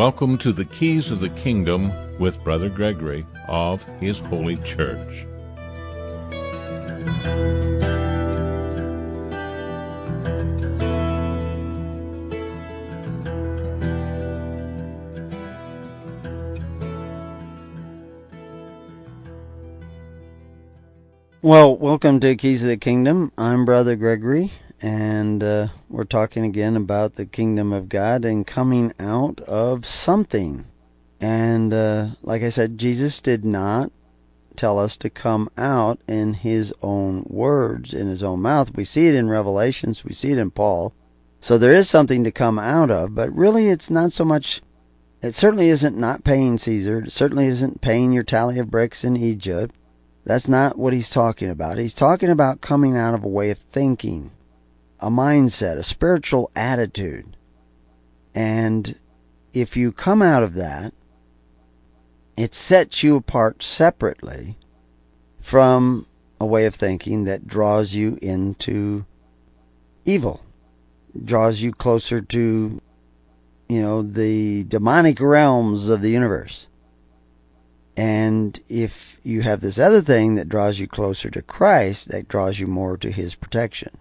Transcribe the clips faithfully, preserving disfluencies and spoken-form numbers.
Welcome to the Keys of the Kingdom with Brother Gregory of His Holy Church. Well, welcome to Keys of the Kingdom. I'm Brother Gregory, and uh, we're talking again about the Kingdom of God and coming out of something. And uh, like I said, Jesus did not tell us to come out in His own words, in His own mouth. We see it in Revelations, we see it in Paul. So there is something to come out of, but really it's not so much, it certainly isn't not paying Caesar, it certainly isn't paying your tally of bricks in Egypt. That's not what he's talking about. He's talking about coming out of a way of thinking, a mindset, a spiritual attitude. And if you come out of that, it sets you apart separately from a way of thinking that draws you into evil, draws you closer to, you know, the demonic realms of the universe. And if you have this other thing that draws you closer to Christ, that draws you more to His protection.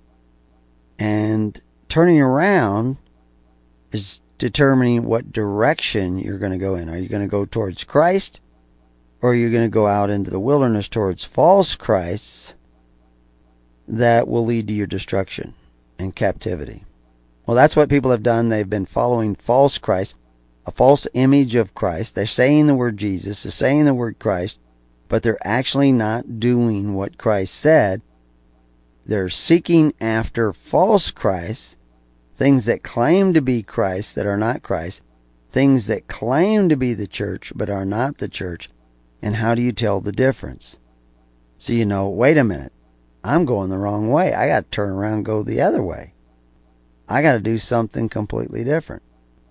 And turning around is determining what direction you're going to go in. Are you going to go towards Christ, or are you going to go out into the wilderness towards false Christs that will lead to your destruction and captivity? Well, that's what people have done. They've been following false Christ, a false image of Christ. They're saying the word Jesus, they're saying the word Christ, but they're actually not doing what Christ said. They're seeking after false Christs, things that claim to be Christ that are not Christ, things that claim to be the church but are not the church. And how do you tell the difference? So you know, wait a minute, I'm going the wrong way. I got to turn around and go the other way. I got to do something completely different.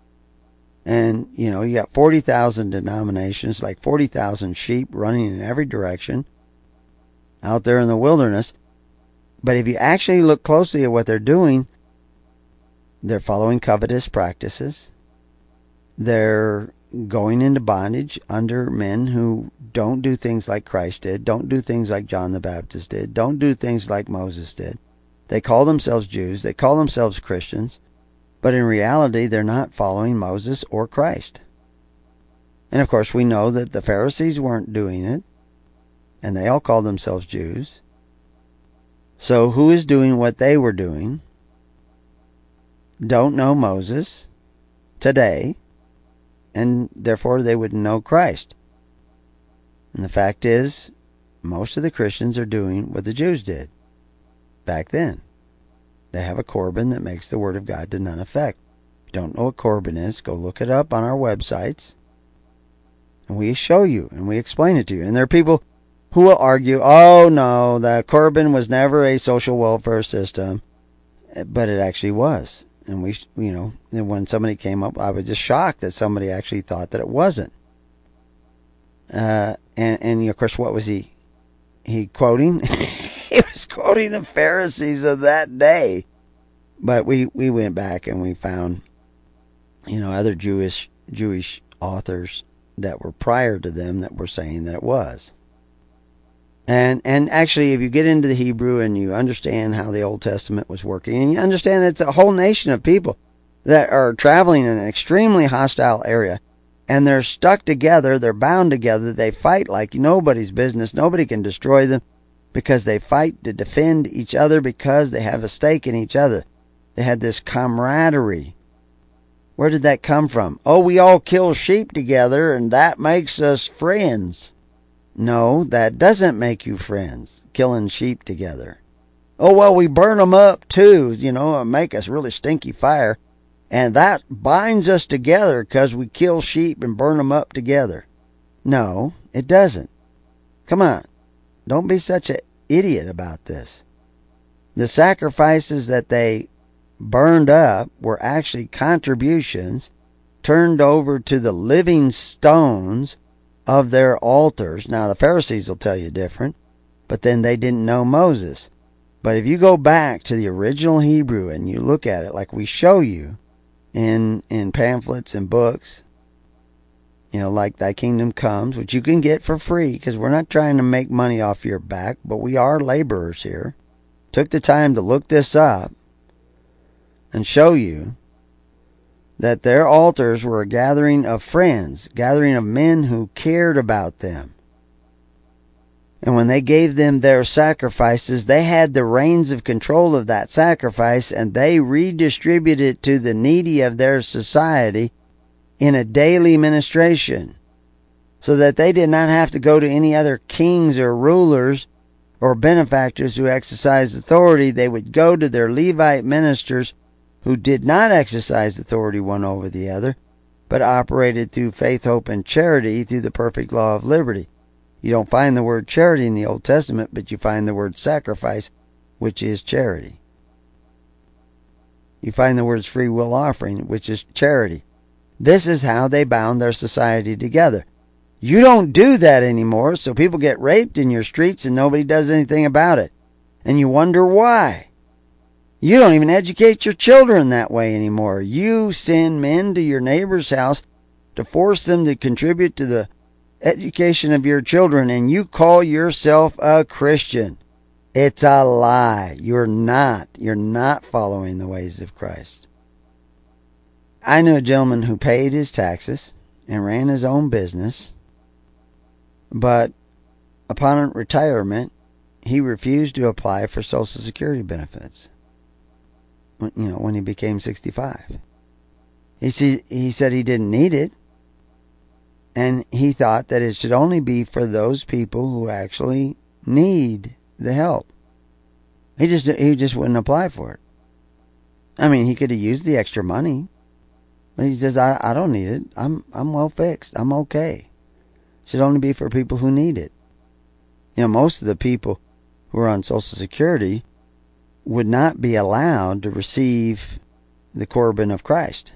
And, you know, you got forty thousand denominations, like forty thousand sheep running in every direction out there in the wilderness. But if you actually look closely at what they're doing, they're following covetous practices. They're going into bondage under men who don't do things like Christ did, don't do things like John the Baptist did, don't do things like Moses did. They call themselves Jews, they call themselves Christians, but in reality, they're not following Moses or Christ. And of course, we know that the Pharisees weren't doing it, and they all called themselves Jews. So who is doing what they were doing? Don't know Moses today, and therefore they wouldn't know Christ. And the fact is, most of the Christians are doing what the Jews did back then. They have a Corban that makes the Word of God to none effect. If you don't know what Corban is, go look it up on our websites. And we show you and we explain it to you. And there are people who will argue, oh no, the Corban was never a social welfare system. But it actually was. And we, you know, when somebody came up, I was just shocked that somebody actually thought that it wasn't. Uh, and, and of course, what was he, he quoting? He was quoting the Pharisees of that day. But we, we went back and we found, you know, other Jewish Jewish authors that were prior to them that were saying that it was. And and actually, if you get into the Hebrew and you understand how the Old Testament was working, and you understand it's a whole nation of people that are traveling in an extremely hostile area, and they're stuck together, they're bound together, they fight like nobody's business, nobody can destroy them, because they fight to defend each other, because they have a stake in each other. They had this camaraderie. Where did that come from? Oh, we all kill sheep together and that makes us friends. No, that doesn't make you friends, killing sheep together. Oh, well, we burn them up too, you know, and make us really stinky fire. And that binds us together because we kill sheep and burn them up together. No, it doesn't. Come on. Don't be such an idiot about this. The sacrifices that they burned up were actually contributions turned over to the living stones of their altars. Now, the Pharisees will tell you different, but then they didn't know Moses. But if you go back to the original Hebrew and you look at it like we show you in, in pamphlets and books, You know, like Thy Kingdom Comes, which you can get for free because we're not trying to make money off your back, but we are laborers here. Took the time to look this up and show you that their altars were a gathering of friends, gathering of men who cared about them. And when they gave them their sacrifices, they had the reins of control of that sacrifice, and they redistributed it to the needy of their society in a daily ministration, so that they did not have to go to any other kings or rulers or benefactors who exercised authority. They would go to their Levite ministers who did not exercise authority one over the other, but operated through faith, hope, and charity through the perfect law of liberty. You don't find the word charity in the Old Testament, but you find the word sacrifice, which is charity. You find the words free will offering, which is charity. This is how they bound their society together. You don't do that anymore, so people get raped in your streets and nobody does anything about it. And you wonder why. You don't even educate your children that way anymore. You send men to your neighbor's house to force them to contribute to the education of your children, and you call yourself a Christian. It's a lie. You're not. You're not following the ways of Christ. I knew a gentleman who paid his taxes and ran his own business, but upon retirement, he refused to apply for Social Security benefits. You know, when he became sixty-five. He said, he said he didn't need it, and he thought that it should only be for those people who actually need the help. He just he just wouldn't apply for it. I mean, he could have used the extra money, but he says, I, I don't need it. I'm I'm well fixed. I'm okay. It should only be for people who need it. You know, most of the people who are on Social Security would not be allowed to receive the Corban of Christ.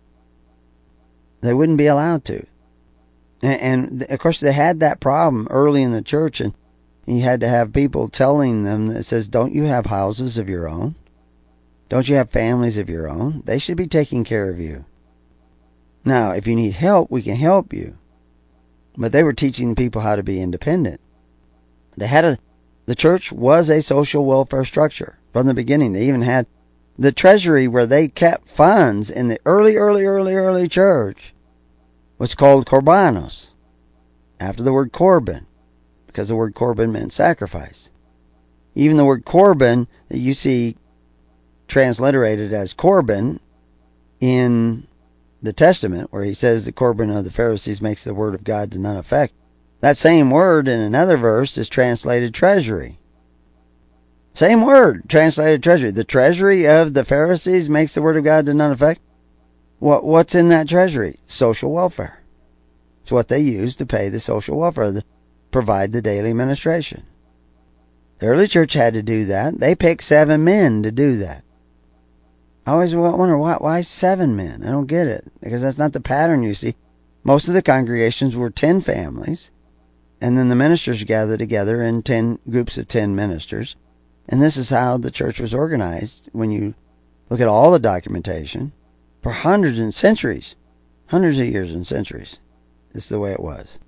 They wouldn't be allowed to. And, and of course, they had that problem early in the church, and you had to have people telling them that says, don't you have houses of your own? Don't you have families of your own? They should be taking care of you. Now, if you need help, we can help you. But they were teaching people how to be independent. They had a, the church was a social welfare structure from the beginning. They even had the treasury where they kept funds in the early, early, early, early church was called Corbanos, after the word Corban, because the word Corban meant sacrifice. Even the word Corban that you see transliterated as Corban in the Testament, where he says the Corban of the Pharisees makes the word of God to none effect, that same word in another verse is translated treasury. Same word, translated treasury. The treasury of the Pharisees makes the word of God to none effect. What What's in that treasury? Social welfare. It's what they use to pay the social welfare, to provide the daily ministration. The early church had to do that. They picked seven men to do that. I always wonder, why, why seven men? I don't get it. Because that's not the pattern you see. Most of the congregations were ten families, and then the ministers gathered together in ten groups of ten ministers. And this is how the church was organized when you look at all the documentation for hundreds and centuries, hundreds of years and centuries. This is the way it was.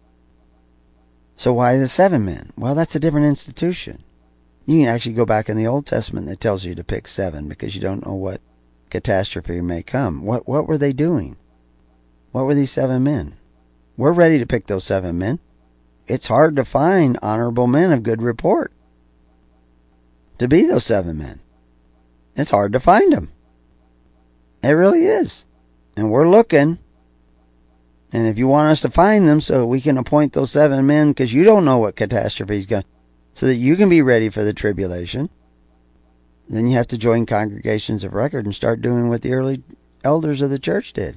So why the seven men? Well, that's a different institution. You can actually go back in the Old Testament that tells you to pick seven because you don't know what catastrophe may come. What what were they doing? What were these seven men? We're ready to pick those seven men. It's hard to find honorable men of good report to be those seven men. It's hard to find them. It really is. And we're looking. And if you want us to find them so we can appoint those seven men, because you don't know what catastrophe is going to, so that you can be ready for the tribulation, then you have to join congregations of record and start doing what the early elders of the church did.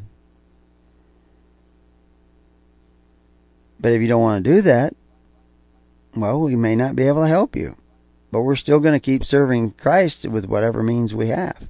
But if you don't want to do that, well, we may not be able to help you. But we're still going to keep serving Christ with whatever means we have.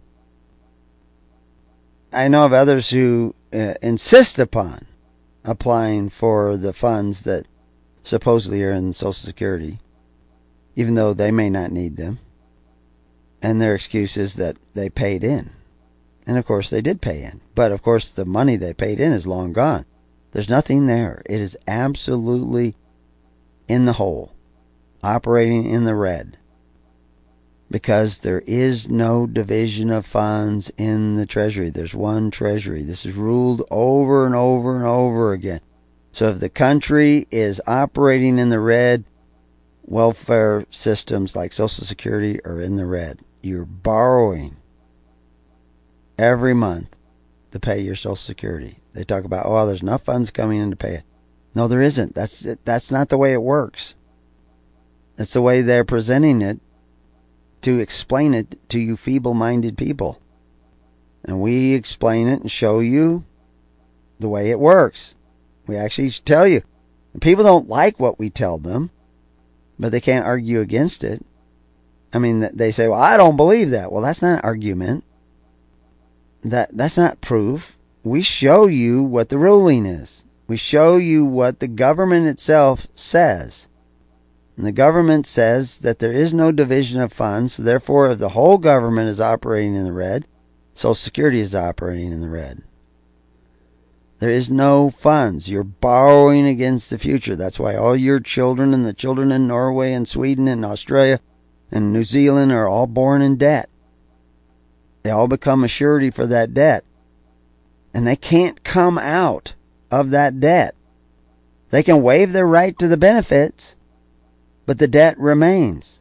I know of others who uh, insist upon applying for the funds that supposedly are in Social Security, even though they may not need them. And their excuse is that they paid in. And of course they did pay in. But of course the money they paid in is long gone. There's nothing there. It is absolutely in the hole, operating in the red, because there is no division of funds in the Treasury. There's one Treasury. This is ruled over and over and over again. So if the country is operating in the red, welfare systems like Social Security are in the red. You're borrowing every month to pay your Social Security. They talk about, oh, there's enough funds coming in to pay it. No, there isn't. That's that's not the way it works. That's the way they're presenting it to explain it to you feeble-minded people. And we explain it and show you the way it works. We actually tell you. People don't like what we tell them, but they can't argue against it. I mean, they say, well, I don't believe that. Well, that's not an argument. That That's not proof. We show you what the ruling is. We show you what the government itself says. And the government says that there is no division of funds. So therefore, if the whole government is operating in the red, Social Security is operating in the red. There is no funds. You're borrowing against the future. That's why all your children and the children in Norway and Sweden and Australia and New Zealand are all born in debt. They all become a surety for that debt. And they can't come out of that debt. They can waive their right to the benefits, but the debt remains.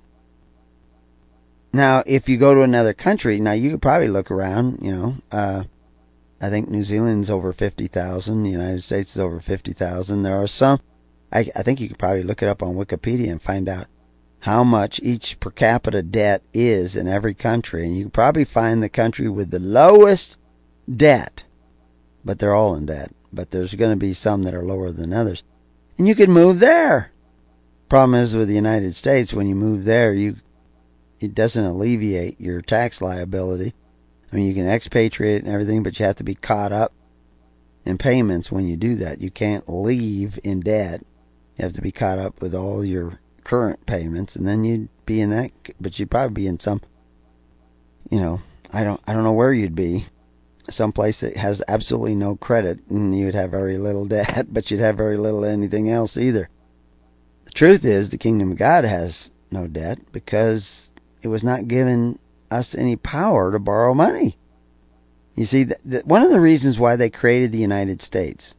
Now, if you go to another country, now you could probably look around, you know, uh, I think New Zealand's over fifty thousand, the United States is over fifty thousand. There are some, I, I think you could probably look it up on Wikipedia and find out how much each per capita debt is in every country. And you could probably find the country with the lowest debt, but they're all in debt. But there's going to be some that are lower than others. And you can move there. Problem is with the United States, when you move there, you it doesn't alleviate your tax liability. I mean, you can expatriate and everything, but you have to be caught up in payments when you do that. You can't leave in debt. You have to be caught up with all your current payments, and then you'd be in that, but you'd probably be in some, you know, I don't, I don't know where you'd be. Someplace that has absolutely no credit, and you'd have very little debt, but you'd have very little anything else either. The truth is, the kingdom of God has no debt because it was not given us any power to borrow money. You see, the, the, one of the reasons why they created the United States,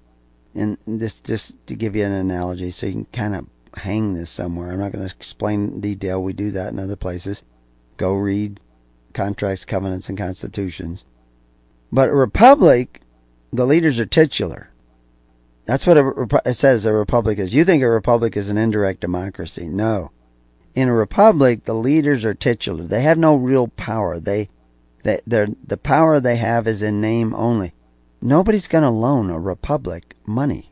and this just to give you an analogy so you can kind of hang this somewhere. I'm not going to explain in detail. We do that in other places. Go read Contracts, Covenants, and Constitutions. But a republic, the leaders are titular. That's what a, it says a republic is. You think a republic is an indirect democracy. No. In a republic, the leaders are titular. They have no real power. They, they, the power they have is in name only. Nobody's going to loan a republic money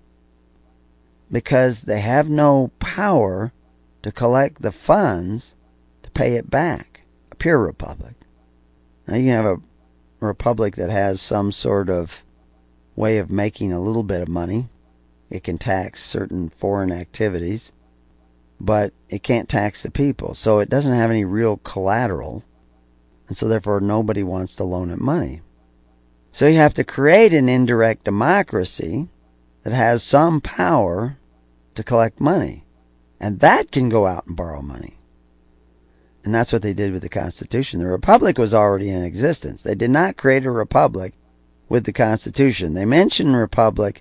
because they have no power to collect the funds to pay it back. A pure republic. Now you can have a republic that has some sort of way of making a little bit of money. It can tax certain foreign activities, but it can't tax the people. So it doesn't have any real collateral, and so therefore nobody wants to loan it money. So you have to create an indirect democracy that has some power to collect money, and that can go out and borrow money. And that's what they did with the Constitution. The Republic was already in existence. They did not create a Republic with the Constitution. They mention Republic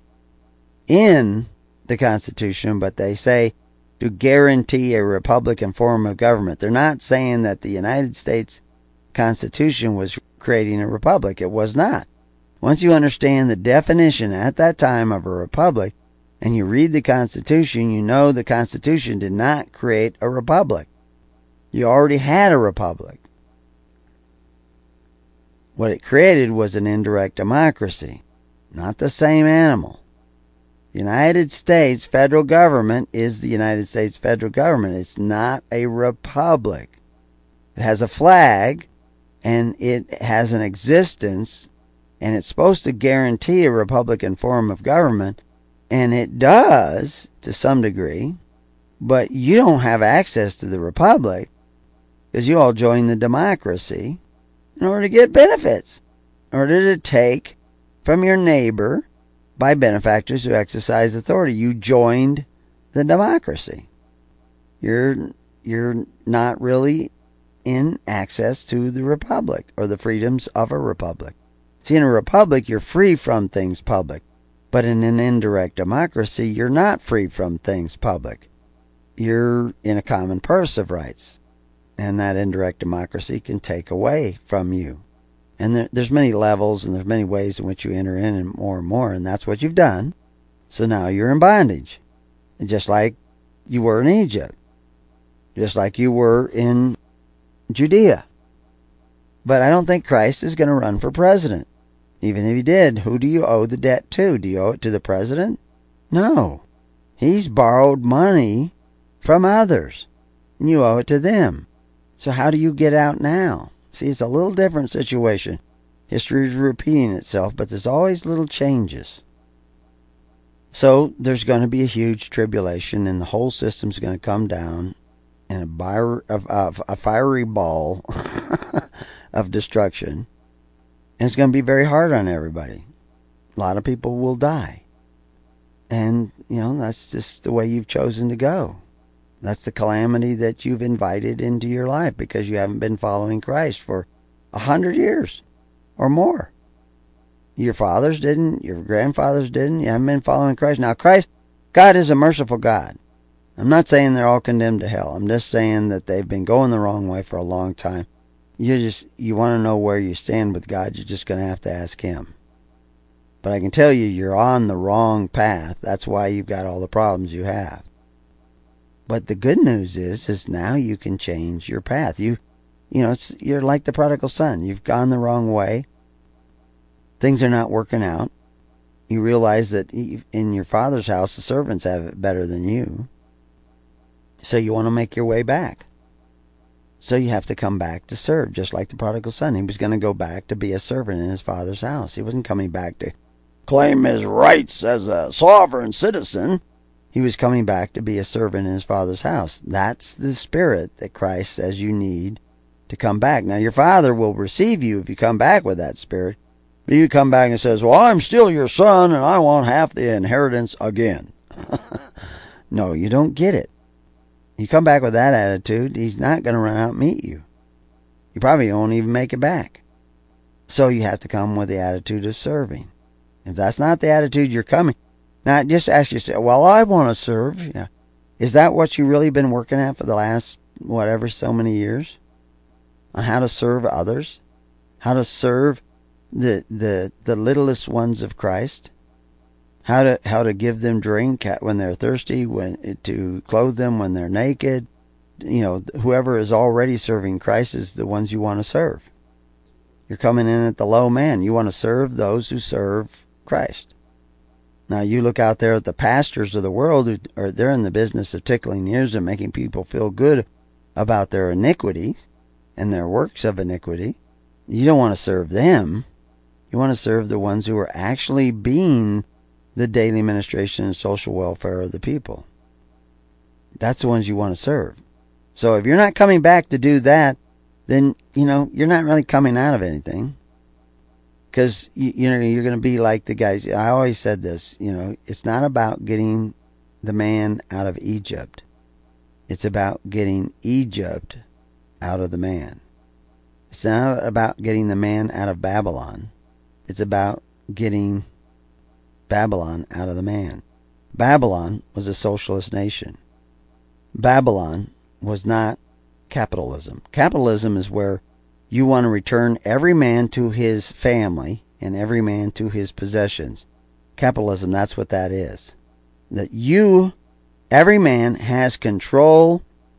in the Constitution, but they say to guarantee a Republican form of government. They're not saying that the United States Constitution was creating a Republic. It was not. Once you understand the definition at that time of a Republic, and you read the Constitution, you know the Constitution did not create a Republic. You already had a republic. What it created was an indirect democracy, not the same animal. The United States federal government is the United States federal government. It's not a republic. It has a flag, and it has an existence, and it's supposed to guarantee a republican form of government, and it does to some degree, but you don't have access to the republic because you all joined the democracy in order to get benefits, in order to take from your neighbor by benefactors who exercise authority. You joined the democracy. You're you're not really in access to the republic or the freedoms of a republic. See, in a republic, you're free from things public. But in an indirect democracy, you're not free from things public. You're in a common purse of rights. And that indirect democracy can take away from you. And there, there's many levels and there's many ways in which you enter in and more and more. And that's what you've done. So now you're in bondage. And just like you were in Egypt. Just like you were in Judea. But I don't think Christ is going to run for president. Even if he did, who do you owe the debt to? Do you owe it to the president? No. He's borrowed money from others. And you owe it to them. So how do you get out now? See, it's a little different situation. History is repeating itself, but there's always little changes. So there's going to be a huge tribulation, and the whole system's going to come down in a, bi- a, a, a fiery ball of destruction. And it's going to be very hard on everybody. A lot of people will die. And, you know, that's just the way you've chosen to go. That's the calamity that you've invited into your life because you haven't been following Christ for a hundred years or more. Your fathers didn't. Your grandfathers didn't. You haven't been following Christ. Now, Christ, God is a merciful God. I'm not saying they're all condemned to hell. I'm just saying that they've been going the wrong way for a long time. You just, you want to know where you stand with God, you're just going to have to ask Him. But I can tell you, you're on the wrong path. That's why you've got all the problems you have. But the good news is, is now you can change your path. You, you know, it's, you're like the prodigal son. You've gone the wrong way. Things are not working out. You realize that in your father's house, the servants have it better than you. So you want to make your way back. So you have to come back to serve, just like the prodigal son. He was going to go back to be a servant in his father's house. He wasn't coming back to claim his rights as a sovereign citizen. He was coming back to be a servant in his father's house. That's the spirit that Christ says you need to come back. Now, your father will receive you if you come back with that spirit. But you come back and says, well, I'm still your son and I want half the inheritance again. No, you don't get it. You come back with that attitude, he's not going to run out and meet you. You probably won't even make it back. So you have to come with the attitude of serving. If that's not the attitude you're coming, now just ask yourself, well, I want to serve. Yeah. Is that what you've really been working at for the last, whatever, so many years? On how to serve others? How to serve the the, the littlest ones of Christ? How to how to give them drink when they're thirsty, when to clothe them when they're naked. You know, whoever is already serving Christ is the ones you want to serve. You're coming in at the low man. You want to serve those who serve Christ. Now you look out there at the pastors of the world who are they're in the business of tickling ears and making people feel good about their iniquities and their works of iniquity. You don't want to serve them. You want to serve the ones who are actually being the daily administration and social welfare of the people. That's the ones you want to serve. So if you're not coming back to do that, then, you know, you're not really coming out of anything. Because, you, you know, you're going to be like the guys. I always said this, you know, it's not about getting the man out of Egypt. It's about getting Egypt out of the man. It's not about getting the man out of Babylon. It's about getting Babylon out of the man. Babylon was a socialist nation. Babylon was not capitalism. Capitalism is where you want to return every man to his family and every man to his possessions. Capitalism, that's what that is. That you, every man has control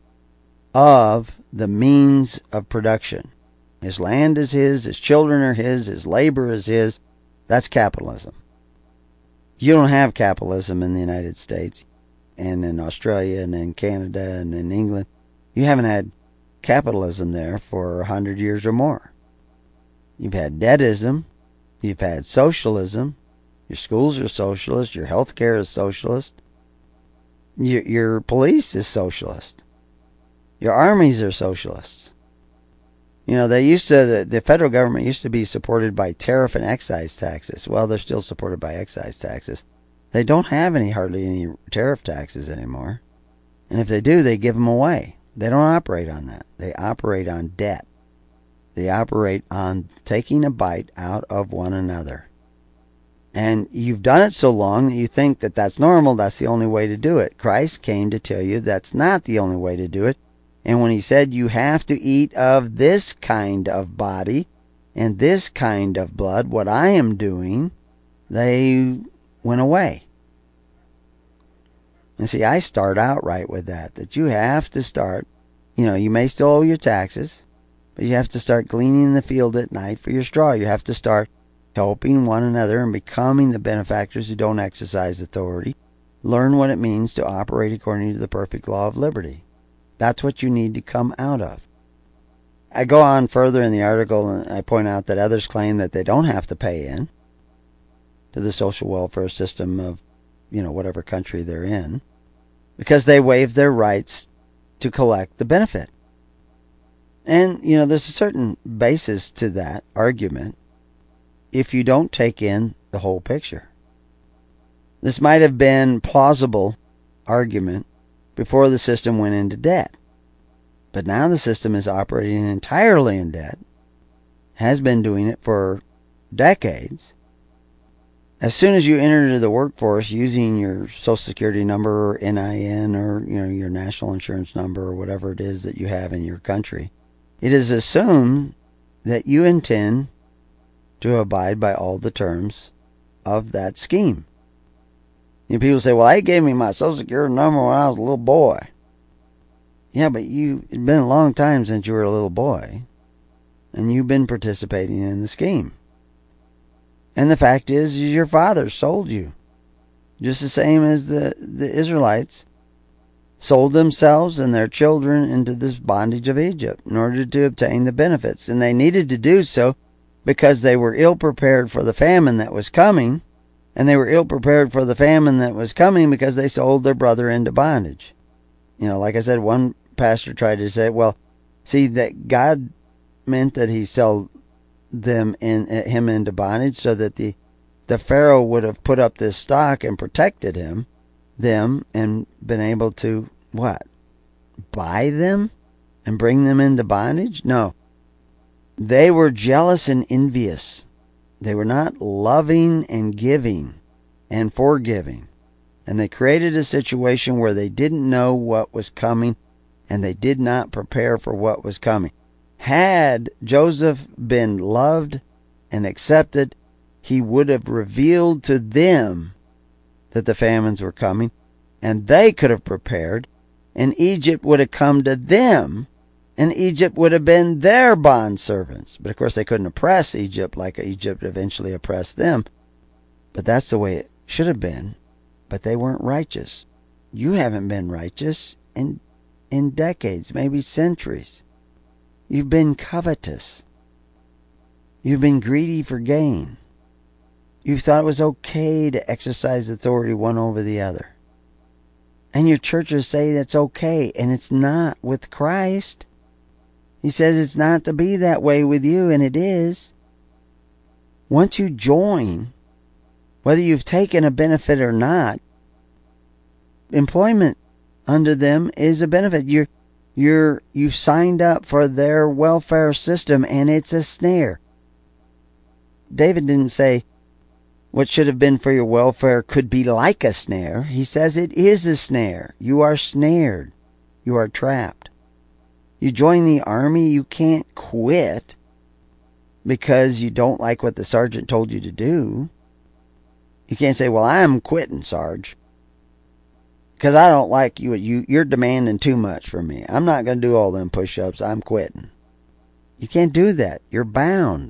of the means of production. His land is his, his children are his, his labor is his. That's capitalism. You don't have capitalism in the United States and in Australia and in Canada and in England. You haven't had capitalism there for a hundred years or more. You've had deadism. You've had socialism. Your schools are socialist. Your health care is socialist. Your, your police is socialist. Your armies are socialists. You know, they used to, the, the federal government used to be supported by tariff and excise taxes. Well, they're still supported by excise taxes. They don't have any, hardly any tariff taxes anymore. And if they do, they give them away. They don't operate on that. They operate on debt. They operate on taking a bite out of one another. And you've done it so long that you think that that's normal, that's the only way to do it. Christ came to tell you that's not the only way to do it. And when he said you have to eat of this kind of body and this kind of blood, what I am doing, they went away. And see, I start out right with that, that you have to start, you know, you may still owe your taxes, but you have to start gleaning in the field at night for your straw. You have to start helping one another and becoming the benefactors who don't exercise authority. Learn what it means to operate according to the perfect law of liberty. That's what you need to come out of. I go on further in the article and I point out that others claim that they don't have to pay in to the social welfare system of, you know, whatever country they're in, because they waive their rights to collect the benefit. And, you know, there's a certain basis to that argument if you don't take in the whole picture. This might have been plausible argument before the system went into debt. But now the system is operating entirely in debt, has been doing it for decades. As soon as you enter into the workforce using your Social Security number or N I N or, you know, your national insurance number or whatever it is that you have in your country, it is assumed that you intend to abide by all the terms of that scheme. You know, people say, well, they gave me my Social Security number when I was a little boy. Yeah, but you, it's been a long time since you were a little boy, and you've been participating in the scheme. And the fact is, is your father sold you. Just the same as the, the Israelites sold themselves and their children into this bondage of Egypt in order to obtain the benefits. And they needed to do so because they were ill prepared for the famine that was coming. And they were ill prepared for the famine that was coming because they sold their brother into bondage. You know, like I said, one pastor tried to say, well, see, that God meant that he sold them in him into bondage so that the the Pharaoh would have put up this stock and protected him, them, and been able to, what, buy them and bring them into bondage? No. They were jealous and envious. They were not loving and giving and forgiving. And they created a situation where they didn't know what was coming and they did not prepare for what was coming. Had Joseph been loved and accepted, he would have revealed to them that the famines were coming, and they could have prepared, and Egypt would have come to them, and Egypt would have been their bondservants. But of course they couldn't oppress Egypt like Egypt eventually oppressed them. But that's the way it should have been. But they weren't righteous. You haven't been righteous in in decades, maybe centuries. You've been covetous. You've been greedy for gain. You thought it was okay to exercise authority one over the other. And your churches say that's okay, and it's not with Christ. He says it's not to be that way with you, and it is. Once you join, whether you've taken a benefit or not, employment under them is a benefit. You're, you're, you've signed up for their welfare system, and it's a snare. David didn't say what should have been for your welfare could be like a snare. He says it is a snare. You are snared. You are trapped. You join the army, you can't quit because you don't like what the sergeant told you to do. You can't say, well, I'm quitting, Sarge, because I don't like you. you. You're demanding too much from me. I'm not going to do all them push-ups. I'm quitting. You can't do that. You're bound.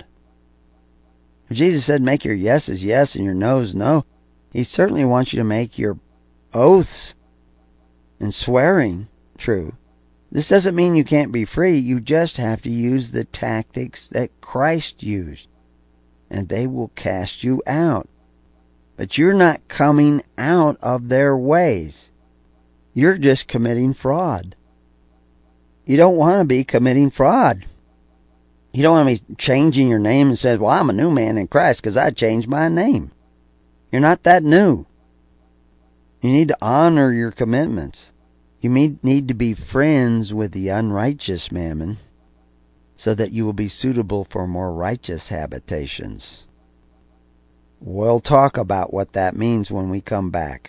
If Jesus said make your yeses yes and your noes no, he certainly wants you to make your oaths and swearing true. This doesn't mean you can't be free. You just have to use the tactics that Christ used, and they will cast you out. But you're not coming out of their ways. You're just committing fraud. You don't want to be committing fraud. You don't want to be changing your name and says, well, I'm a new man in Christ because I changed my name. You're not that new. You need to honor your commitments. You need to be friends with the unrighteous mammon so that you will be suitable for more righteous habitations. We'll talk about what that means when we come back.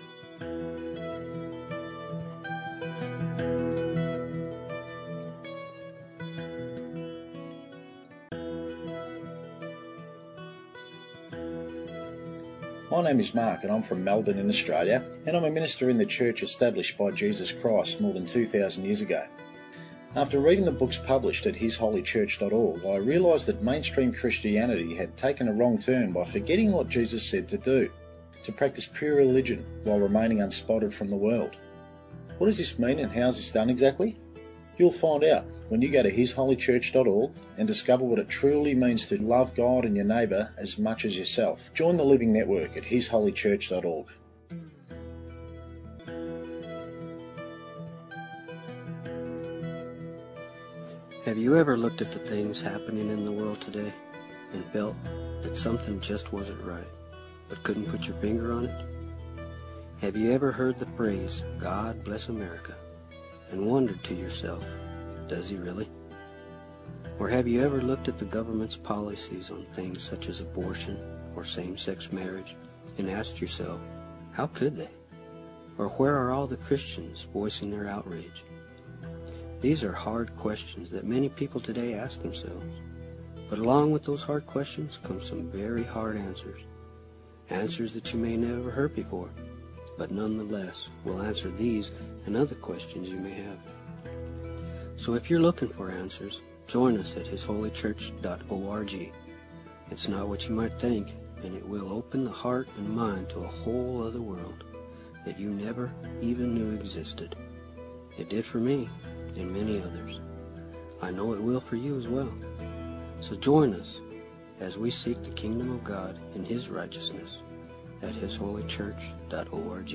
My name is Mark and I'm from Melbourne in Australia, and I'm a minister in the church established by Jesus Christ more than two thousand years ago. After reading the books published at his holy church dot org, I realised that mainstream Christianity had taken a wrong turn by forgetting what Jesus said to do, to practice pure religion while remaining unspotted from the world. What does this mean and how is this done exactly? You'll find out when you go to his holy church dot org and discover what it truly means to love God and your neighbour as much as yourself. Join the Living Network at his holy church dot org. Have you ever looked at the things happening in the world today and felt that something just wasn't right, but couldn't put your finger on it? Have you ever heard the phrase, God bless America, and wondered to yourself, does he really? Or have you ever looked at the government's policies on things such as abortion or same-sex marriage and asked yourself, how could they? Or where are all the Christians voicing their outrage? These are hard questions that many people today ask themselves. But along with those hard questions come some very hard answers. Answers that you may never heard before, but nonetheless will answer these and other questions you may have. So if you're looking for answers, join us at his holy church dot org. It's not what you might think, and it will open the heart and mind to a whole other world that you never even knew existed. It did for me and many others. I know it will for you as well. So join us as we seek the kingdom of God and his righteousness at his holy church dot org.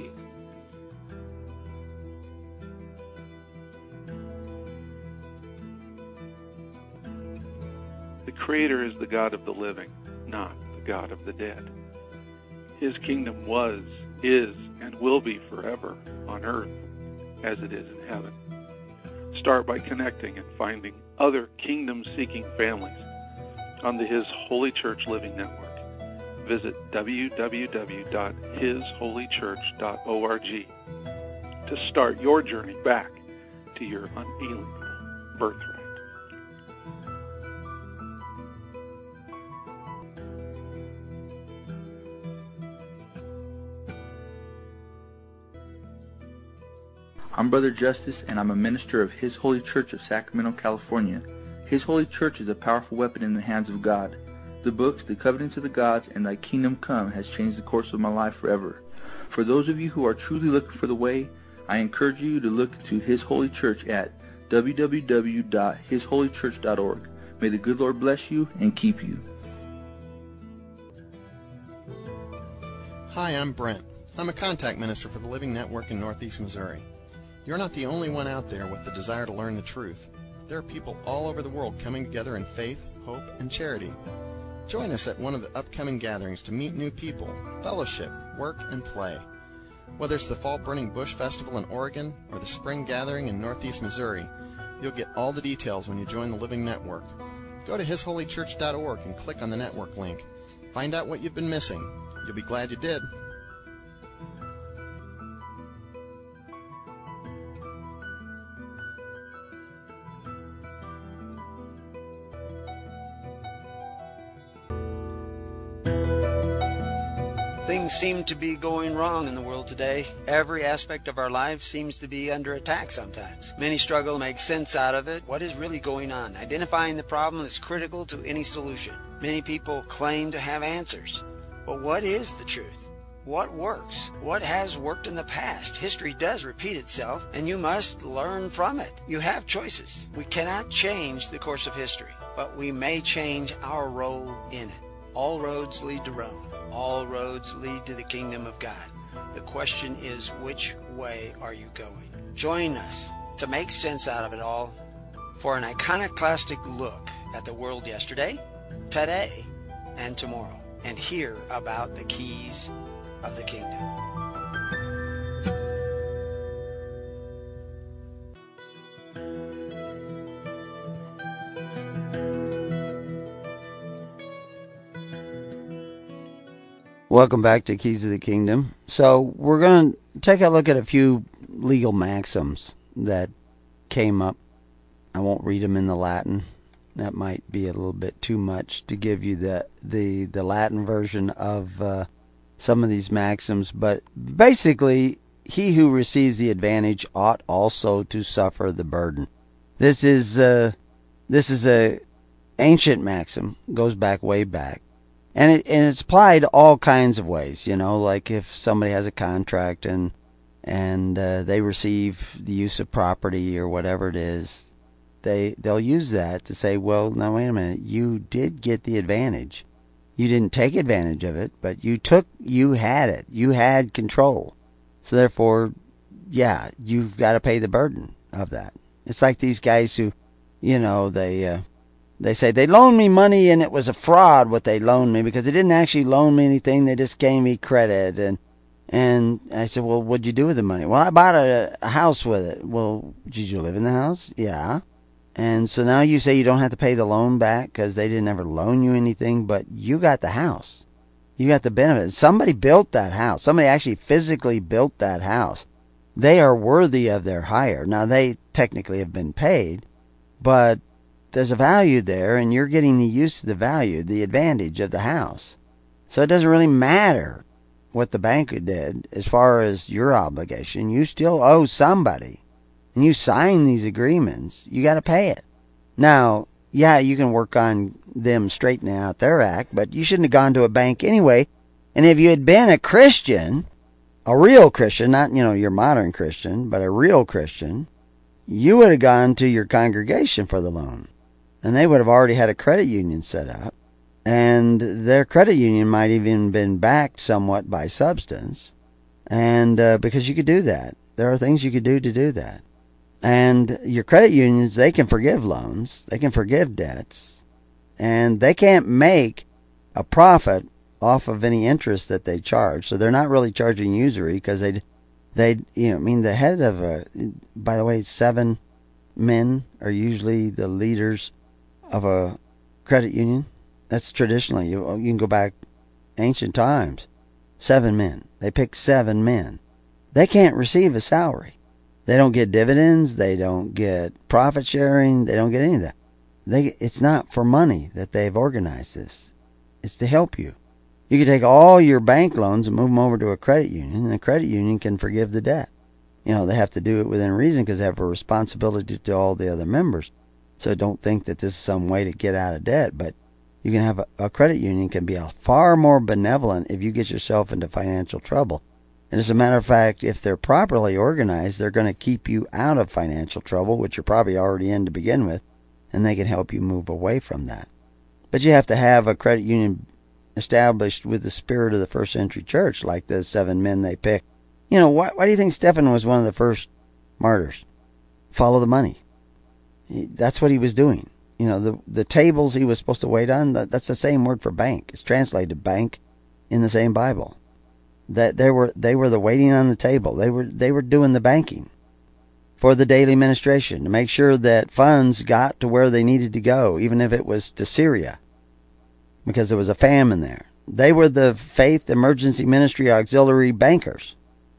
The Creator is the God of the living, not the God of the dead. His kingdom was, is, and will be forever on earth as it is in heaven. Start by connecting and finding other kingdom-seeking families on the His Holy Church Living Network. Visit w w w dot his holy church dot org to start your journey back to your unalienable birthright. I'm Brother Justice, and I'm a minister of His Holy Church of Sacramento, California. His Holy Church is a powerful weapon in the hands of God. The books, The Covenants of the Gods, and Thy Kingdom Come has changed the course of my life forever. For those of you who are truly looking for the way, I encourage you to look to His Holy Church at w w w dot his holy church dot org. May the good Lord bless you and keep you. Hi, I'm Brent. I'm a contact minister for the Living Network in Northeast Missouri. You're not the only one out there with the desire to learn the truth. There are people all over the world coming together in faith, hope, and charity. Join us at one of the upcoming gatherings to meet new people, fellowship, work, and play. Whether it's the Fall Burning Bush Festival in Oregon or the Spring Gathering in Northeast Missouri, you'll get all the details when you join the Living Network. Go to his holy church dot org and click on the network link. Find out what you've been missing. You'll be glad you did. Things seem to be going wrong in the world today. Every aspect of our life seems to be under attack sometimes. Many struggle to make sense out of it. What is really going on? Identifying the problem is critical to any solution. Many people claim to have answers. But what is the truth? What works? What has worked in the past? History does repeat itself, and you must learn from it. You have choices. We cannot change the course of history, but we may change our role in it. All roads lead to Rome. All roads lead to the kingdom of God. The question is, which way are you going? Join us to make sense out of it all for an iconoclastic look at the world yesterday, today, and tomorrow, and hear about the keys of the kingdom. Welcome back to Keys of the Kingdom. So we're going to take a look at a few legal maxims that came up. I won't read them in the Latin. That might be a little bit too much to give you the the, the Latin version of uh, some of these maxims. But basically, he who receives the advantage ought also to suffer the burden. This is uh, this is a ancient maxim. Goes back way back. And, it, and it's applied all kinds of ways, you know, like if somebody has a contract and and uh, they receive the use of property or whatever it is, they, they'll use that to say, well, now wait a minute, you did get the advantage. You didn't take advantage of it, but you took, you had it. You had control. So therefore, yeah, you've got to pay the burden of that. It's like these guys who, you know, they... Uh, They say they loaned me money and it was a fraud what they loaned me because they didn't actually loan me anything. They just gave me credit. And and I said, well, what'd you do with the money? Well, I bought a, a house with it. Well, did you live in the house? Yeah. And so now you say you don't have to pay the loan back because they didn't ever loan you anything, but you got the house. You got the benefit. Somebody built that house. Somebody actually physically built that house. They are worthy of their hire. Now, they technically have been paid, but there's a value there, and you're getting the use of the value, the advantage of the house. So it doesn't really matter what the bank did as far as your obligation. You still owe somebody, and you sign these agreements. You got to pay it. Now, yeah, you can work on them straightening out their act, but you shouldn't have gone to a bank anyway. And if you had been a Christian, a real Christian, not, you know, your modern Christian, but a real Christian, you would have gone to your congregation for the loan. And they would have already had a credit union set up. And their credit union might even been backed somewhat by substance. And uh, because you could do that. There are things you could do to do that. And your credit unions, they can forgive loans. They can forgive debts. And they can't make a profit off of any interest that they charge. So they're not really charging usury because they, they, you know, I mean, the head of a, by the way, seven men are usually the leaders of a credit union. That's traditionally, you, you can go back ancient times. Seven men. They pick seven men. They can't receive a salary. They don't get dividends. They don't get profit sharing. They don't get any of that. They, it's not for money that they've organized this. It's to help you. You can take all your bank loans and move them over to a credit union, and the credit union can forgive the debt. You know, they have to do it within reason because they have a responsibility to all the other members. So don't think that this is some way to get out of debt, but you can have a, a credit union can be a far more benevolent if you get yourself into financial trouble. And as a matter of fact, if they're properly organized, they're going to keep you out of financial trouble, which you're probably already in to begin with, and they can help you move away from that. But you have to have a credit union established with the spirit of the first century church, like the seven men they picked. You know, why, why do you think Stephen was one of the first martyrs? Follow the money. That's what he was doing. You know, the the tables he was supposed to wait on, that, that's the same word for bank. It's translated bank in the same Bible. That they were they were the waiting on the table. They were they were doing the banking for the daily ministration to make sure that funds got to where they needed to go, even if it was to Syria, because there was a famine there. They were the faith emergency ministry auxiliary bankers.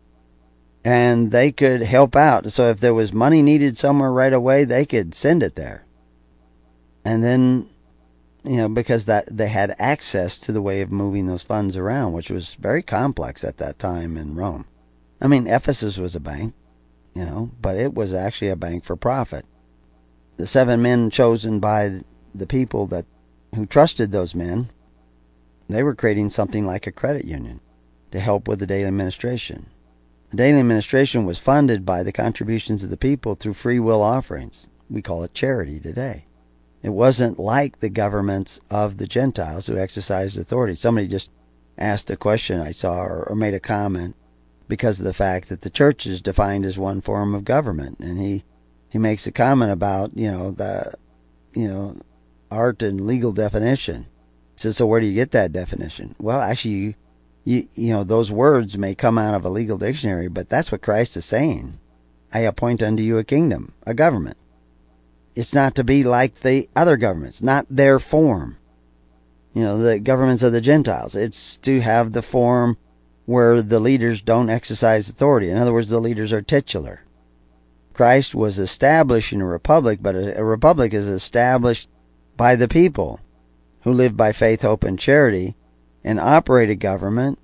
And they could help out. So if there was money needed somewhere right away, they could send it there. And then, you know, because that they had access to the way of moving those funds around, which was very complex at that time in Rome. I mean, Ephesus was a bank, you know, but it was actually a bank for profit. The seven men chosen by the people that who trusted those men, they were creating something like a credit union to help with the daily administration. The daily administration was funded by the contributions of the people through free will offerings. We call it charity today. It wasn't like the governments of the Gentiles who exercised authority. Somebody just asked a question I saw or, or made a comment because of the fact that the church is defined as one form of government. And he, he makes a comment about, you know, the, you know, art and legal definition. So, so where do you get that definition? Well, actually, you, you, you know, those words may come out of a legal dictionary, but that's what Christ is saying. I appoint unto you a kingdom, a government. It's not to be like the other governments, not their form. You know, the governments of the Gentiles. It's to have the form where the leaders don't exercise authority. In other words, the leaders are titular. Christ was establishing a republic, but a, a republic is established by the people who live by faith, hope, and charity, and operate a government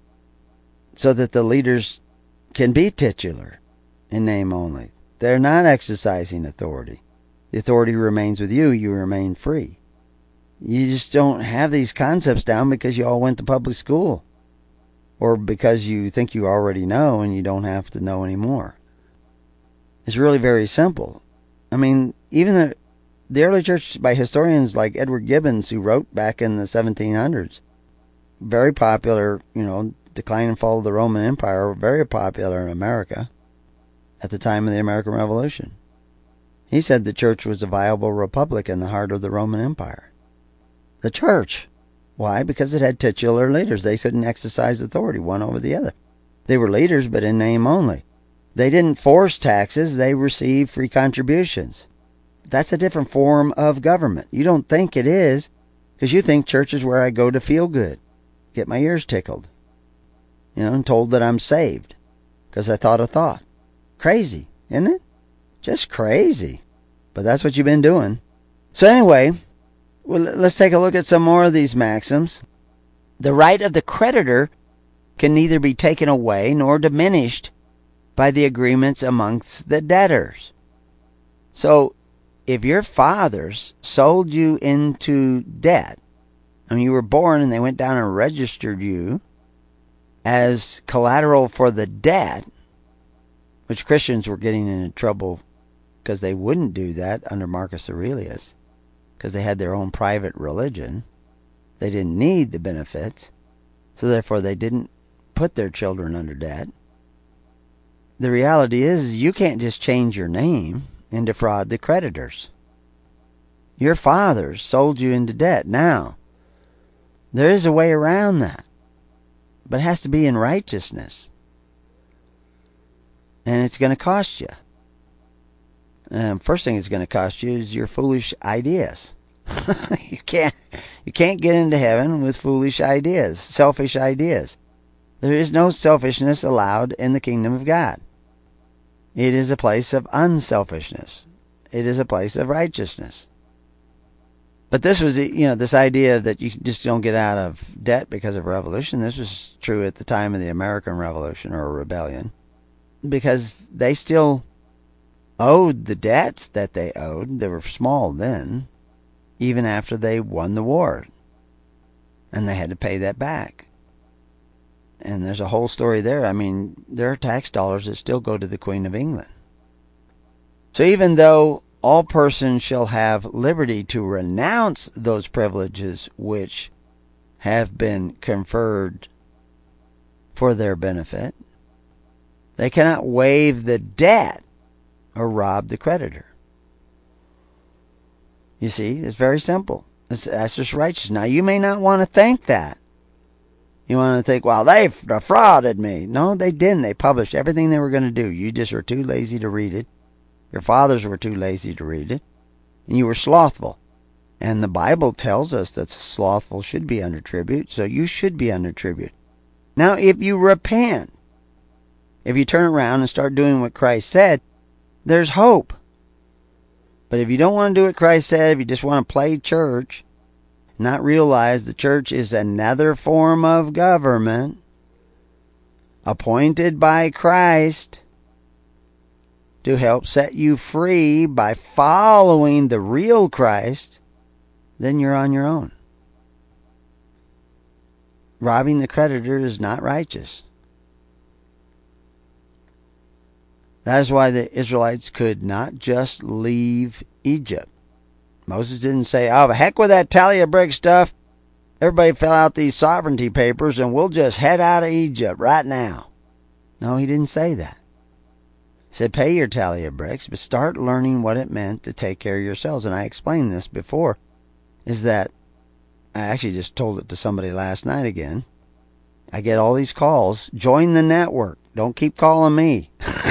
so that the leaders can be titular in name only. They're not exercising authority. The authority remains with you. You remain free. You just don't have these concepts down because you all went to public school, or because you think you already know and you don't have to know anymore. It's really very simple. I mean, even the, the early church, by historians like Edward Gibbons, who wrote back in the seventeen hundreds, very popular, you know, Decline and Fall of the Roman Empire, very popular in America at the time of the American Revolution. He said the church was a viable republic in the heart of the Roman Empire. The church. Why? Because it had titular leaders. They couldn't exercise authority one over the other. They were leaders, but in name only. They didn't force taxes. They received free contributions. That's a different form of government. You don't think it is, because you think church is where I go to feel good, get my ears tickled, you know, and told that I'm saved because I thought a thought. Crazy, isn't it? Just crazy. But that's what you've been doing. So anyway, well, let's take a look at some more of these maxims. The right of the creditor can neither be taken away nor diminished by the agreements amongst the debtors. So, if your fathers sold you into debt, and you were born and they went down and registered you as collateral for the debt, which Christians were getting into trouble because they wouldn't do that under Marcus Aurelius, because they had their own private religion. They didn't need the benefits, so therefore they didn't put their children under debt. The reality is you can't just change your name and defraud the creditors. Your fathers sold you into debt. Now, there is a way around that, but it has to be in righteousness. And it's going to cost you. Um, first thing it's going to cost you is your foolish ideas. you can't you can't get into heaven with foolish ideas, selfish ideas. There is no selfishness allowed in the kingdom of God. It is a place of unselfishness. It is a place of righteousness. But this was, you know, this idea that you just don't get out of debt because of revolution. This was true at the time of the American Revolution or Rebellion, because they still owed the debts that they owed. They were small then, even after they won the war, and they had to pay that back. And there's a whole story there. I mean, there are tax dollars that still go to the Queen of England. So even though all persons shall have liberty to renounce those privileges which have been conferred for their benefit, they cannot waive the debt or rob the creditor. You see, it's very simple. It's, that's just righteous. Now, you may not want to think that. You want to think, well, they defrauded me. No, they didn't. They published everything they were going to do. You just were too lazy to read it. Your fathers were too lazy to read it. And you were slothful. And the Bible tells us that slothful should be under tribute, so you should be under tribute. Now, if you repent, if you turn around and start doing what Christ said, there's hope. But if you don't want to do what Christ said, if you just want to play church, not realize the church is another form of government appointed by Christ to help set you free by following the real Christ, then you're on your own. Robbing the creditor is not righteous. That is why the Israelites could not just leave Egypt. Moses didn't say, oh, heck with that tally of brick stuff. Everybody fill out these sovereignty papers and we'll just head out of Egypt right now. No, he didn't say that. He said, pay your tally of bricks, but start learning what it meant to take care of yourselves. And I explained this before. is that I actually just told it to somebody last night again. I get all these calls. Join the network. Don't keep calling me.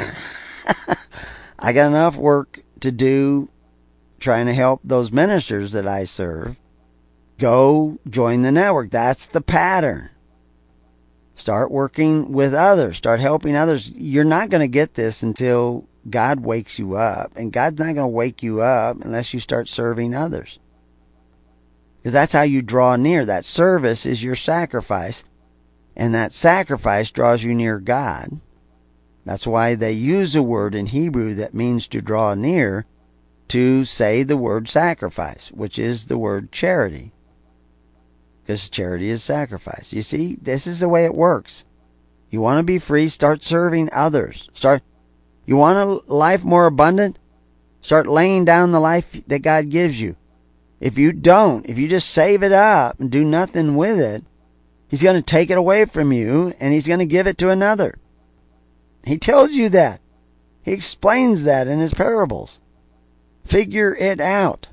I got enough work to do trying to help those ministers that I serve. Go join the network. That's the pattern. Start working with others. Start helping others. You're not going to get this until God wakes you up. And God's not going to wake you up unless you start serving others. Because that's how you draw near. That service is your sacrifice. And that sacrifice draws you near God. That's why they use a word in Hebrew that means to draw near to say the word sacrifice, which is the word charity. Because charity is sacrifice. You see, this is the way it works. You want to be free, start serving others. Start. You want a life more abundant? Start laying down the life that God gives you. If you don't, if you just save it up and do nothing with it, He's going to take it away from you and He's going to give it to another. He tells you that. He explains that in His parables. Figure it out.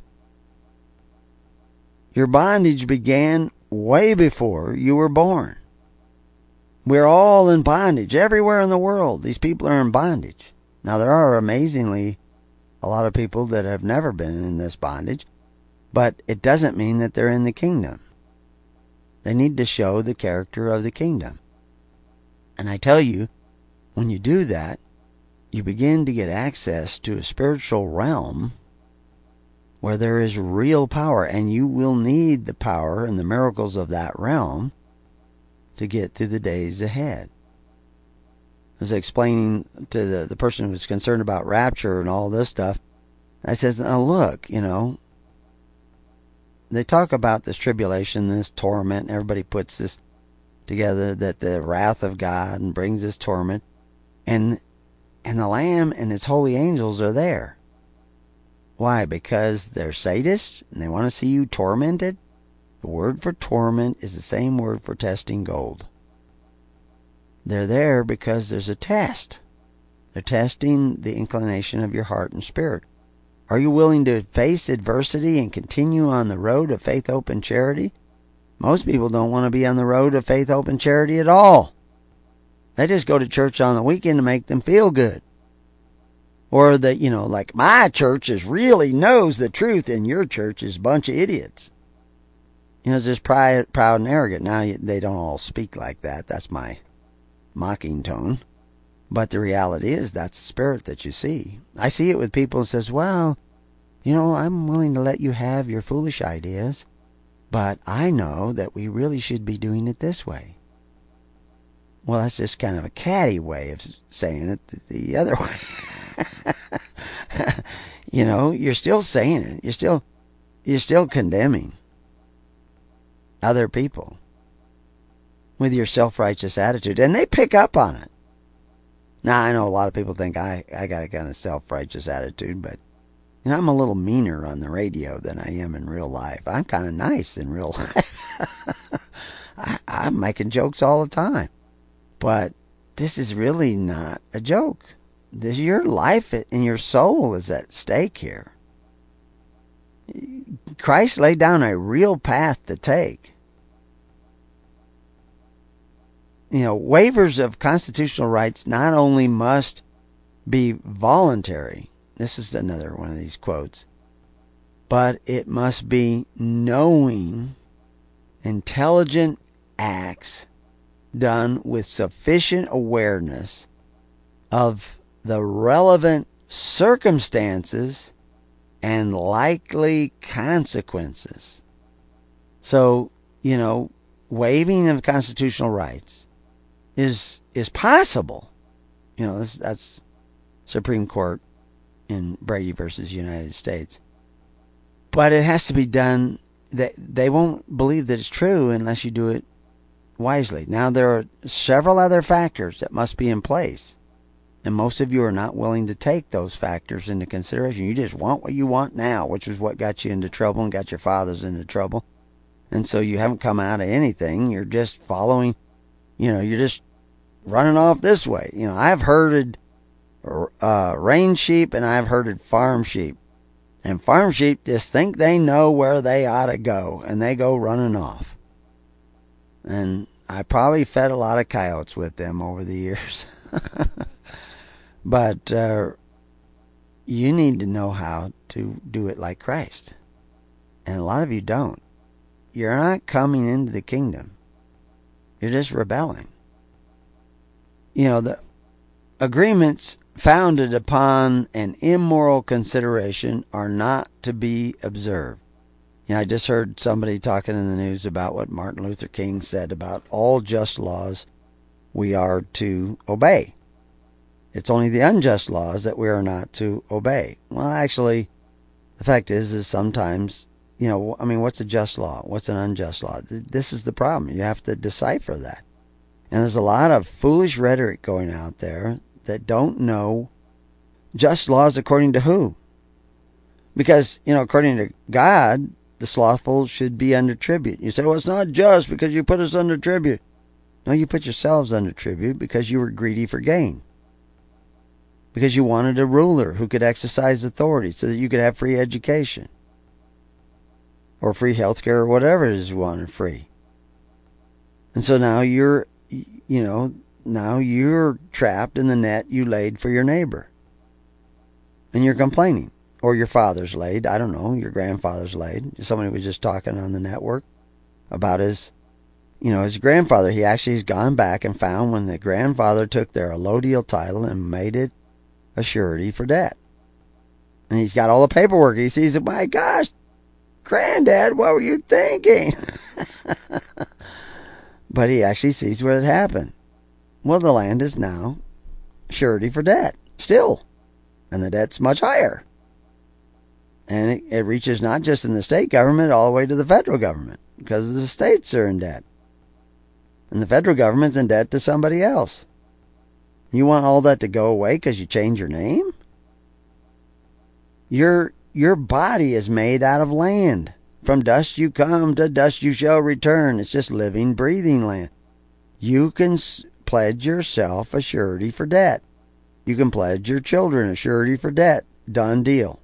Your bondage began way before you were born. We're all in bondage. Everywhere in the world, these people are in bondage. Now, there are amazingly a lot of people that have never been in this bondage, but it doesn't mean that they're in the kingdom. They need to show the character of the kingdom. And I tell you, when you do that, you begin to get access to a spiritual realm where there is real power, and you will need the power and the miracles of that realm to get through the days ahead. I was explaining to the, the person who was concerned about rapture and all this stuff. I said, now look, you know, they talk about this tribulation, this torment, and everybody puts this together, that the wrath of God and brings this torment. And and the Lamb and His holy angels are there. Why? Because they're sadists and they want to see you tormented? The word for torment is the same word for testing gold. They're there because there's a test. They're testing the inclination of your heart and spirit. Are you willing to face adversity and continue on the road of faith, hope, and charity? Most people don't want to be on the road of faith, hope, and charity at all. They just go to church on the weekend to make them feel good. Or that, you know, like, my church is really knows the truth and your church is a bunch of idiots. You know, it's just pride, proud and arrogant. Now, they don't all speak like that. That's my mocking tone. But the reality is that's the spirit that you see. I see it with people who says, well, you know, I'm willing to let you have your foolish ideas, but I know that we really should be doing it this way. Well, that's just kind of a catty way of saying it the other way. You know, you're still saying it. You're still, you're still condemning other people with your self-righteous attitude, and they pick up on it. Now, I know a lot of people think I, I got a kind of self-righteous attitude, but you know, I'm a little meaner on the radio than I am in real life. I'm kind of nice in real life. I, I'm making jokes all the time. But this is really not a joke. This is your life and your soul is at stake here. Christ laid down a real path to take. You know, waivers of constitutional rights not only must be voluntary, this is another one of these quotes, but it must be knowing, intelligent acts done with sufficient awareness of the relevant circumstances and likely consequences. So, you know, waiving of constitutional rights is is possible. You know, that's, that's Supreme Court in Brady versus United States. But it has to be done. They, they won't believe that it's true unless you do it wisely. Now, there are several other factors that must be in place. And most of you are not willing to take those factors into consideration. You just want what you want now, which is what got you into trouble and got your fathers into trouble. And so you haven't come out of anything. You're just following, you know, you're just running off this way. You know, I've herded uh, range sheep and I've herded farm sheep. And farm sheep just think they know where they ought to go, and they go running off. And I probably fed a lot of coyotes with them over the years. But uh, you need to know how to do it like Christ. And a lot of you don't. You're not coming into the kingdom. You're just rebelling. You know, the agreements founded upon an immoral consideration are not to be observed. You know, I just heard somebody talking in the news about what Martin Luther King said about all just laws we are to obey. It's only the unjust laws that we are not to obey. Well, actually, the fact is, is sometimes, you know, I mean, what's a just law? What's an unjust law? This is the problem. You have to decipher that. And there's a lot of foolish rhetoric going out there that don't know just laws according to who. Because, you know, according to God, the slothful should be under tribute. You say, well, it's not just because you put us under tribute. No, you put yourselves under tribute because you were greedy for gain. Because you wanted a ruler who could exercise authority so that you could have free education. Or free health care or whatever it is you wanted free. And so now you're, you know, now you're trapped in the net you laid for your neighbor. And you're complaining. Or your father's laid. I don't know. Your grandfather's laid. Somebody was just talking on the network about his, you know, his grandfather. He actually has gone back and found when the grandfather took their allodial title and made it a surety for debt. And he's got all the paperwork. He sees it. My gosh, Granddad, what were you thinking? But he actually sees what had happened. Well, the land is now surety for debt. Still. And the debt's much higher. And it, it reaches not just in the state government, all the way to the federal government. Because the states are in debt. And the federal government's in debt to somebody else. You want all that to go away because you change your name? Your, your body is made out of land. From dust you come, to dust you shall return. It's just living, breathing land. You can s- pledge yourself a surety for debt. You can pledge your children a surety for debt. Done deal.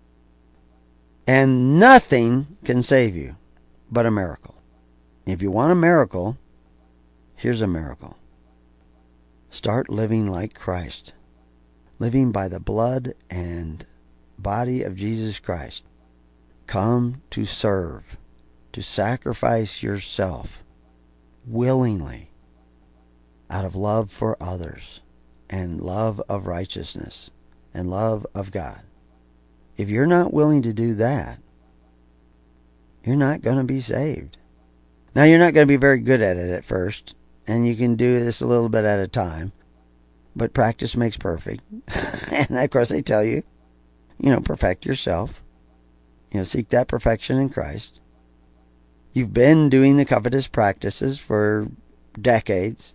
And nothing can save you but a miracle. If you want a miracle, here's a miracle. Start living like Christ. Living by the blood and body of Jesus Christ. Come to serve. To sacrifice yourself willingly out of love for others and love of righteousness and love of God. If you're not willing to do that, you're not going to be saved. Now, you're not going to be very good at it at first, and you can do this a little bit at a time, but practice makes perfect. And, of course, they tell you, you know, perfect yourself. You know, seek that perfection in Christ. You've been doing the covetous practices for decades,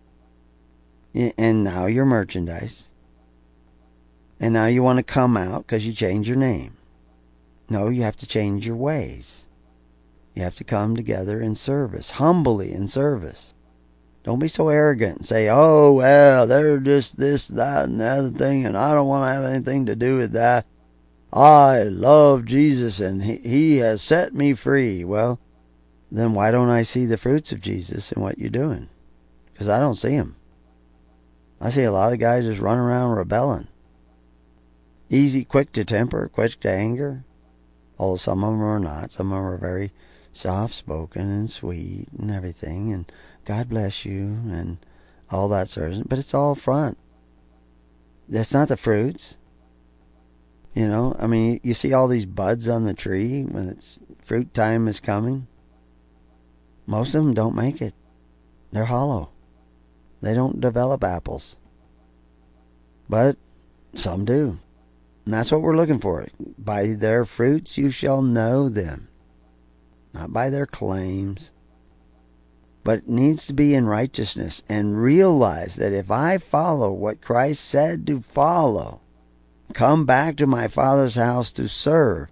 and now you're merchandise. And now you want to come out because you change your name. No, you have to change your ways. You have to come together in service, humbly in service. Don't be so arrogant and say, oh, well, they're just this, that, and the other thing, and I don't want to have anything to do with that. I love Jesus, and he, he has set me free. Well, then why don't I see the fruits of Jesus in what you're doing? Because I don't see them. I see a lot of guys just running around rebelling. Easy, quick to temper, quick to anger. Oh, some of them are not. Some of them are very soft-spoken and sweet and everything. And God bless you and all that sort of thing. But it's all front. That's not the fruits. You know, I mean, you see all these buds on the tree when it's fruit time is coming. Most of them don't make it. They're hollow. They don't develop apples. But some do. And that's what we're looking for. By their fruits you shall know them. Not by their claims. But it needs to be in righteousness. And realize that if I follow what Christ said to follow, come back to my Father's house to serve,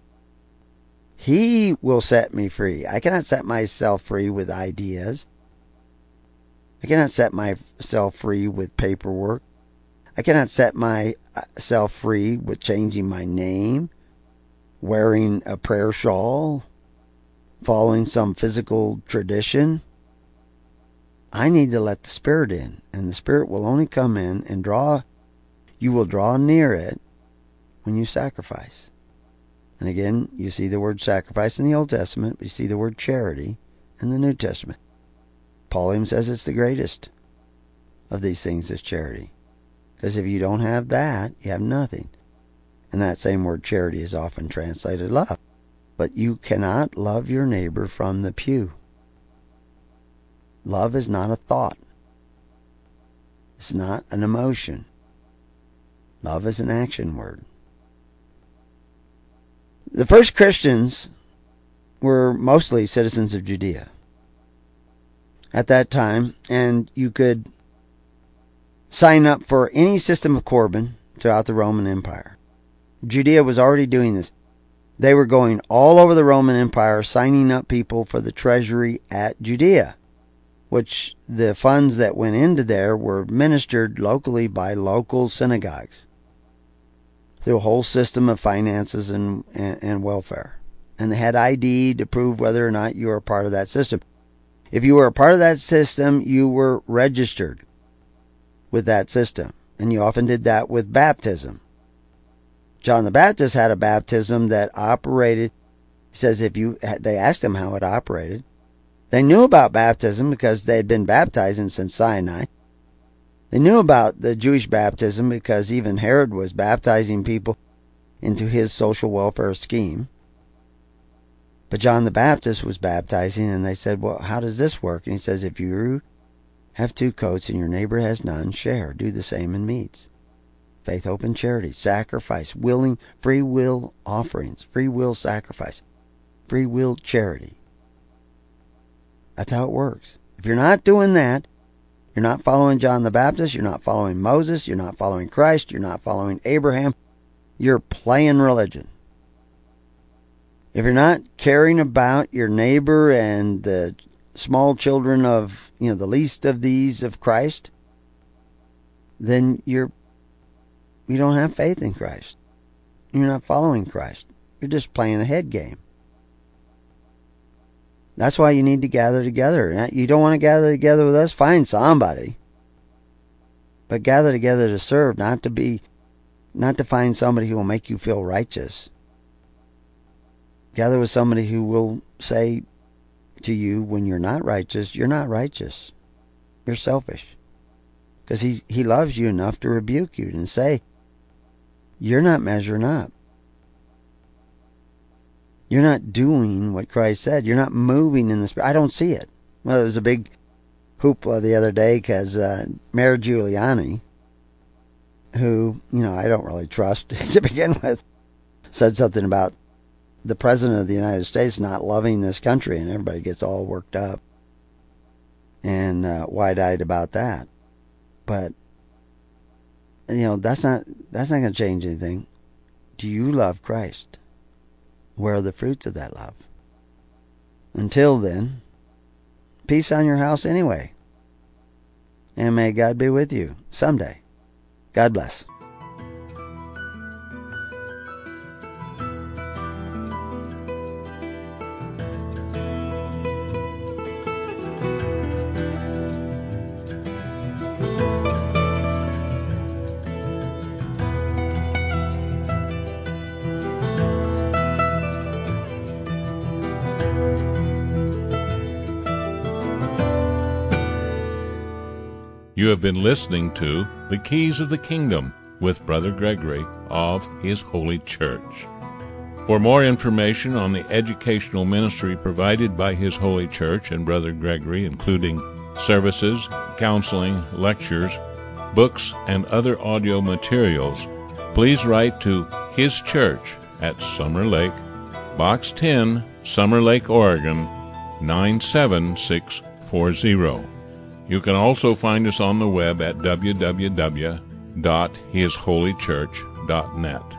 He will set me free. I cannot set myself free with ideas. I cannot set myself free with paperwork. I cannot set myself free with changing my name. wearing a prayer shawl, following some physical tradition. I need to let the Spirit in, and the Spirit will only come in and draw, you will draw near it when you sacrifice. And again, you see the word sacrifice in the Old Testament, but you see the word charity in the New Testament. Paul even says it's the greatest of these things is charity. Because if you don't have that, you have nothing. And that same word charity is often translated love. But you cannot love your neighbor from the pew. Love is not a thought. It's not an emotion. Love is an action word. The first Christians were mostly citizens of Judea at that time, and you could sign up for any system of Corban throughout the Roman Empire. Judea was already doing this. They were going all over the Roman Empire, signing up people for the treasury at Judea, which the funds that went into there were ministered locally by local synagogues through a whole system of finances and, and, and welfare. And they had I D to prove whether or not you were a part of that system. If you were a part of that system, you were registered with that system. And you often did that with baptism. John the Baptist had a baptism that operated. He says if you, they asked him how it operated. They knew about baptism because they had been baptized in Saint Sinai. They knew about the Jewish baptism because even Herod was baptizing people into his social welfare scheme. But John the Baptist was baptizing, and they said, well, how does this work? And he says, if you have two coats and your neighbor has none, share. Do the same in meats. Faith, hope, and charity. Sacrifice. Willing, free will offerings. Free will sacrifice. Free will charity. That's how it works. If you're not doing that, you're not following John the Baptist, you're not following Moses, you're not following Christ, you're not following Abraham, you're playing religion. If you're not caring about your neighbor and the small children of, you know, the least of these of Christ, then you're, you don't have faith in Christ. You're not following Christ. You're just playing a head game. That's why you need to gather together. You don't want to gather together with us? Find somebody. But gather together to serve, not to be, not to find somebody who will make you feel righteous. Gather with somebody who will say to you when you're not righteous, you're not righteous. You're selfish. Because he, he loves you enough to rebuke you and say, you're not measuring up. You're not doing what Christ said. You're not moving in the Spirit. I don't see it. Well, there was a big hoopla the other day because uh, Mayor Giuliani, who, you know, I don't really trust to begin with, said something about the President of the United States not loving this country, and everybody gets all worked up and uh, wide-eyed about that. But, you know, that's not, that's not going to change anything. Do you love Christ? Where are the fruits of that love? Until then, peace on your house anyway. And may God be with you someday. God bless. You have been listening to The Keys of the Kingdom with Brother Gregory of His Holy Church. For more information on the educational ministry provided by His Holy Church and Brother Gregory, including services, counseling, lectures, books, and other audio materials, please write to His Church at Summer Lake, Box ten, Summer Lake, Oregon, nine seven six four zero. You can also find us on the web at w w w dot his holy church dot net.